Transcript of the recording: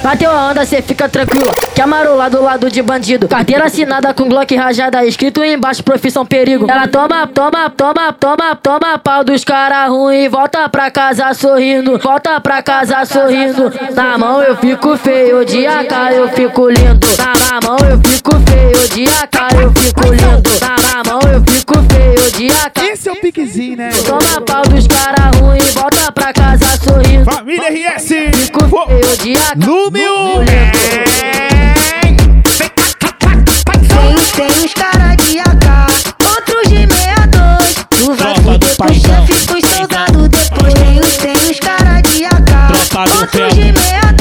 Bateu a onda, cê fica tranquilo, que amarou do lado de bandido. Carteira assinada com Glock rajada, escrito embaixo, profissão perigo. Ela toma pau dos cara ruim, volta pra casa sorrindo, volta pra casa sorrindo. Na mão eu fico feio, de AK eu fico lindo. Na mão eu fico feio, de AK eu fico lindo. Na mão eu fico feio, de AK. Esse é o piquezinho, né? Toma pau dos cara ruim, volta pra casa sorrindo. Família RS, Fico feio, de AK. número Tem uns cara de AK, outros de 62. Tu vai fuder com chefe, com soldado depois. Tem uns cara de AK, outros de 62.